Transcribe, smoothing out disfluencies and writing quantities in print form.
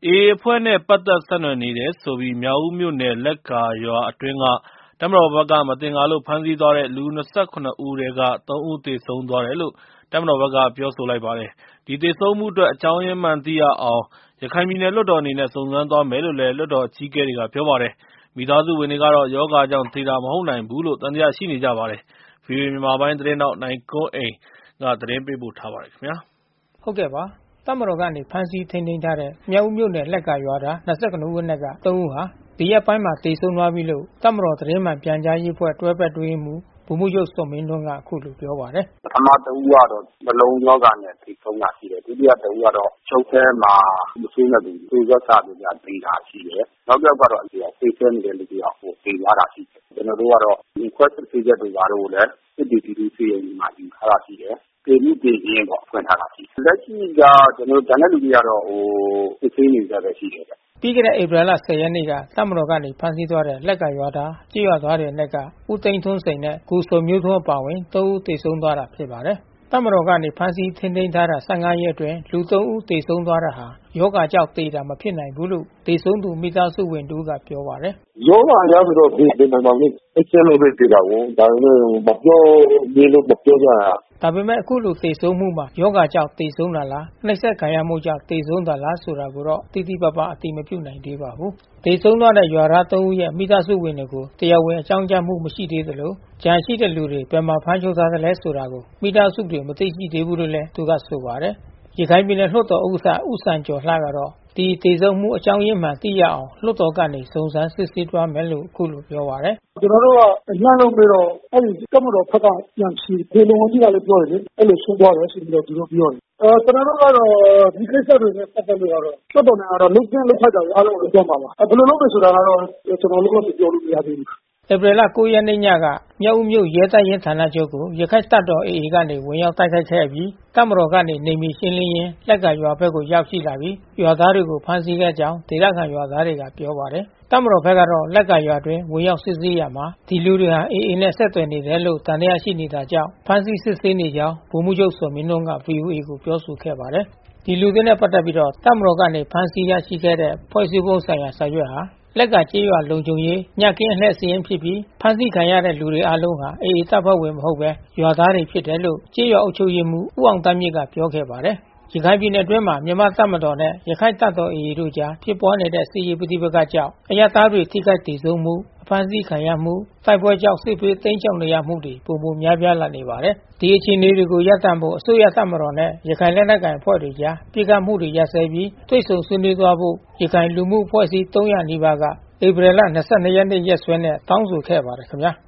AA အဖွဲ့နဲ့ပတ်သက်ဆက်နွယ်နေတယ်ဆိုပြီးမြောက်ဦးမြို့နယ်လက်ကာရွာအတွင်းကတပ်မတော်ဘက်ကမသင်္ကာလို့ဖမ်းဆီးသွားတဲ့လူ ဦးထဲက ဦးသေဆုံးသွားတယ်လို့တပ်မတော်ဘက်ကပြောဆိုလိုက်ပါတယ်။ ဒီသေဆုံးမှုအတွက်အကြောင်းရင်းမှန်သိရအောင်ရခိုင်ပြည်နယ်လွှတ်တော်အနေနဲ့စုံစမ်းသွားမယ်လို့လည်းလွှတ်တော်အကြီးအကဲတွေကပြောပါတယ်။ မိသားစုဝင်တွေကတော့ရောဂါကြောင့်သေတာမဟုတ်နိုင်ဘူးလို့သံသယရှိနေကြပါတယ်။ ဗွီအိုအေမြန်မာပိုင်းသတင်းထောက်နိုင်ကွန်းအိန်ကနေသတင်းပေးပို့ထားပါတယ်။ဟုတ်ကဲ့ပါ။ တပ်မတော်ကနေဖမ်းဆီးထိန်းသိမ်းထားတဲ့မြောက်ဦးမြို့နယ်လက်ကာရွာသားဦးအနက်က ဦးဟာဒီရက်ပိုင်းမှာသေဆုံးသွားပြီလို့တပ်မတော်သတင်းမှန်ပြန်ကြားရေးအဖွဲ့တွဲဘက်အတွင်းရေးမှူးဗိုလ်မှူးချုပ်ဇော်မင်းထွန်းကအခုလိုပြောပါတယ်။ ပထမတဦးကတော့နှလုံးရောဂါနဲ့သေဆုံးတာရှိတယ်။ ဒုတိယတဦးကတော့ချုပ်ထဲမှာမဆိုးနဲ့တူသွေးထွက်စတွေပြသေတာရှိတယ်။ နောက်တယောက်ကတော့သေဆဲနေတဲ့လူတယောက်သေသွားတာရှိတယ်။ ကျွန်တော်တို့ကတော့ဒီခွဲစစ်ဆေးချက်တို့ဘာတို့ကိုလည်းစစ်တီတီဆေးရုံမှာယူထားတာရှိတယ်။ သေမှုသေခင်းပေါ့ဖွင့်ထားတာရှိတယ်။ လက်ရှိကကျွန်တော်တို့ကျန်တဲ့လူတွေကတော့စစ်ဆေးနေကြတာရှိတယ်။ပြီးခဲ့တဲ့ဧပြီလ ရက်နေ့ကတပ်မတော်ကနေဖမ်းဆီးသွားတဲ့လက်ကာရွာသားကျေးရွာသားတွေအနက်ကဦးသိန်းထွန်းစိန်နဲ့ကိုဇော်မျိုးထွန်းအပါအဝင် ဦးသေဆုံးသွားတာဖြစ်ပါတယ်။ တပ်မတော်ကနေဖမ်းဆီးထိန်းသိမ်းထားတာရက်အတွင်းလူ ဦးသေဆုံးသွားတာဟာရောဂါကြောင့်သေတာမဖြစ်နိုင်ဘူးလို့သေဆုံးသူမိသားစုဝင်တဦးကပြောပါတယ်။ရောဂါကြောင့်ဆိုတော့သေနိုင်မှာမဟုတ်ဘူး။အချက်လို့ပဲသေတာကို။ဒါပေမဲ့မပြောရဲလို့မပြောကြတာ။ဒါပေမဲ့အခုလိုသေဆုံးမှုမှာရောဂါကြောင့်သေဆုံးတာလားနှိပ်စက်ခံရမှုကြောင့်သေဆုံးတာလားဆိုတာကိုတော့တိတိပပအတည်မပြုနိုင်သေးပါဘူး။သေဆုံးသွားတဲ့ရွာသား ဦးရဲ့မိသားစုဝင်တွေကိုတရားဝင်အကြောင်းကြားမှုမရှိသေးသလိုကျန်ရှိတဲ့လူတွေဘယ်မှာဖမ်းချုပ်ထားသလဲဆိုတာကိုမိသားစုတွေမသိရှိသေးဘူးလို့လည်းသူကဆိုပါတယ်။ ရခိုင်ပြည်နယ်လွှတ်တော်ဥက္ကဋ္ဌဦးစံကျော်လှကတော့ဒီသေဆုံးမှုအကြောင်းရင်းမှန်သိရအောင်လွှတ်တော်ကနေစုံစမ်းစစ်ဆေးသွားမယ်လို့အခုလိုပြောပါတယ်။ကျွန်တော်တို့ကအလှမ်းလုံးပြီးတော့အဲဒီတပ်မတော်ဘက်ကပြန်ဖြေဒေလုံဝန်ကြီးကလည်းပြောတယ်လေ။အဲ့လိုဆုံးသွားတယ်ဆိုပြီးတော့သူတို့ပြောတယ်။ကျွန်တော်တို့ကတော့ဒီကိစ္စတွေနဲ့ပတ်သက်လို့ကတော့လွှတ်တော်နဲ့ကတော့လုပ်သင့်လုပ်ထိုက်တာအားလုံးကိုပြောမှာပါ။ဘယ်လိုလုပ်မယ်ဆိုတာကတော့ကျွန်တော်တို့ကပြောလို့မရသေးဘူး။ဧပြီလ ရက်နေ့ညကမြောက်ဦးမြို့ရဲတပ်ရင်းဌာနချုပ်ကိုရခိုင့်တပ်တော်AAကနေဝင်ရောက်တိုက်ခိုက်ခဲ့အပြီးတပ်မတော်ကနေနယ်မြေရှင်းလင်းရင်းလက်ကာရွာဘက်ကိုရောက်ရှိလာပြီးရွာသားတွေကိုဖမ်းဆီးခဲ့ကြောင်းဒေသခံရွာသားတွေကပြောပါတယ်။တပ်မတော်ဘက်ကတော့လက်ကာရွာအတွင်းဝင်ရောက်စစ်ဆေးရာမှာဒီလူတွေဟာAAနဲ့ဆက်သွယ်နေတယ်လို့သံသယရှိနေတာကြောင့်ဖမ်းဆီးစစ်ဆေးနေကြောင်းဗိုလ်မှူးချုပ်ဇော်မင်းထွန်းက VOAကိုပြောဆိုခဲ့ပါတယ်။ဒီလူတွေနဲ့ပတ်သက်ပြီးတပ်မတော်ကနေဖမ်းဆီးရရှိခဲ့တဲ့ဖွဲ့စည်းပုံဆိုင်ရာစာရွက်ဟာလက်ကာကျေးရွာလုံခြုံရေးညကင်းအလှည့်စာရင်းဖြစ်ပြီးဖမ်းဆီးခံရတဲ့လူတွေအားလုံးဟာAAတပ်ဖွဲ့ဝင်မဟုတ်ဘဲရွာသားတွေဖြစ်တယ်လို့ကျေးရွာအုပ်ချုပ်ရေးမှူးဦးအောင်သန်းမြင့်ကပြောခဲ့ပါတယ်။ရခိုင်ပြည်နယ်အတွင်းမှာမြန်မာတပ်မတော်နဲ့ရခိုင့်တပ်တော်AAတို့ကြားဖြစ်ပွါးနေတဲ့စစ်ရေးပဋိပက္ခကြောင့်အရပ်သားတွေထိခိုက်သေဆုံးမှုအဖမ်းဆီးခံရမှုတိုက်ပွဲကြောင့်စစ်ဘေးတိမ်းရှောင်နေရမှုတွေပိုမိုများပြားလာနေပါတယ်။ဒီအခြေအနေတွေကိုရပ်တန့်ဖို့အစိုးရတပ်မတော်နဲ့ရခိုင်လက်နက်ကိုင်အဖွဲ့တွေကြားပြစ်ခတ်မှုတွေရပ်စဲပြီးတွေ့ဆုံဆွေးနွေးသွားဖို့ရခိုင်လူမှုအဖွဲ့အစည်း300နီးပါးကဧပြီလ ရက်နေ့ရက်စွဲနဲ့တောင်းဆိုခဲ့ပါတယ်ခင်ဗျာ။